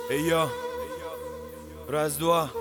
Эй, йо, раз-два.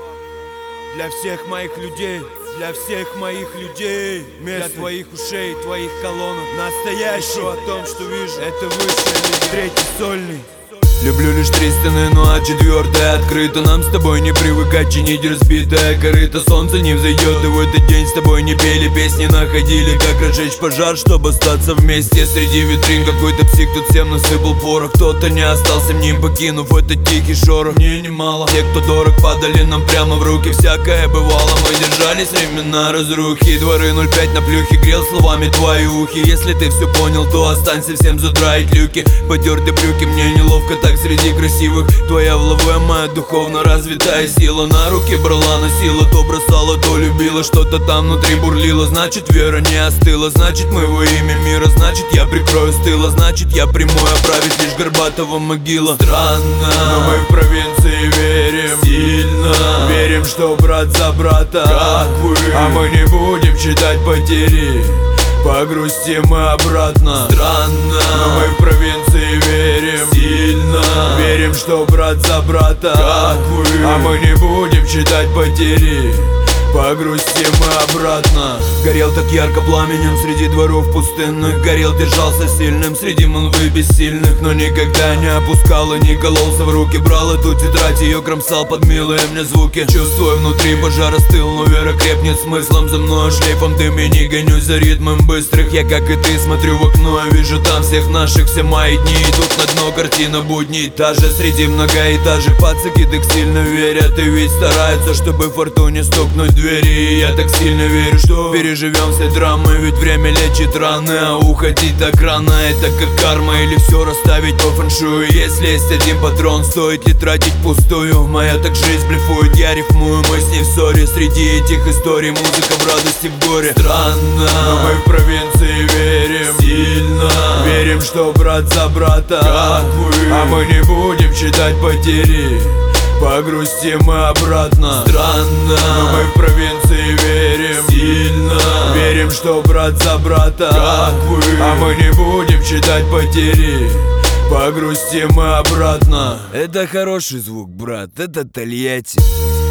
Для всех моих людей, для всех моих людей, для твоих ушей, твоих колонок. Настоящий о том, что вижу, это высшая лига. Третий сольный. Люблю лишь три стены, ну а четвертая открыта. Нам с тобой не привыкать чинить разбитое корыто. Солнце не взойдет, и в этот день с тобой не пели песни, находили, как разжечь пожар, чтобы остаться вместе. Среди витрин какой-то псих тут всем насыпал порох. Кто-то не остался ним, покинув этот тихий шорох. Мне немало, те, кто дорог, падали нам прямо в руки. Всякое бывало, мы держались времена разрухи. Дворы 05 на плюхе, грел словами твои ухи. Если ты все понял, то останься всем задраить люки. Потерты брюки, мне неловко так среди красивых. Твоя в лаве, моя духовно развитая сила. На руки брала, носила, то бросала, то любила. Что-то там внутри бурлило, значит вера не остыла. Значит мы во имя мира, значит я прикрою с тыла. Значит я приму оправить лишь Горбатова могила. Странно, но мы в провинции верим сильно. Верим, что брат за брата, как вы. А мы не будем считать потери, погрустим мы обратно. Странно, но мы в провинции верим сильно. Верим, что брат за брата, как вы. А мы не будем считать потери, погрустим мы обратно. Горел так ярко пламенем среди дворов пустынных. Горел, держался сильным среди молвы бессильных. Но никогда не опускал и не кололся в руки. Брал эту тетрадь, ее кромсал под милые мне звуки. Чувствую, внутри пожар остыл, но вера крепнет смыслом. За мной шлейфом дым и не гонюсь за ритмом быстрых. Я, как и ты, смотрю в окно и вижу там всех наших. Все мои дни идут на дно, картина будней та же. Среди многоэтажек пацаки так сильно верят. И ведь стараются, чтобы фортуне стукнуть в двери. И я так сильно верю, что переживем все драмы. Ведь время лечит раны, а уходить так рано это как карма. Или все расставить по фэншую. Если есть один патрон, стоит ли тратить пустую? Моя так жизнь блефует, я рифмую, мы с ней в ссоре. Среди этих историй музыка в радости, в горе. Странно, но мы в провинции верим сильно. Верим, что брат за брата, как вы. А мы не будем считать потери, погрустим мы обратно. Странно, но мы в провинции верим сильно. Верим, что брат за брата, как вы. А мы не будем считать потери, погрустим мы обратно. Это хороший звук, брат, это Тольятти.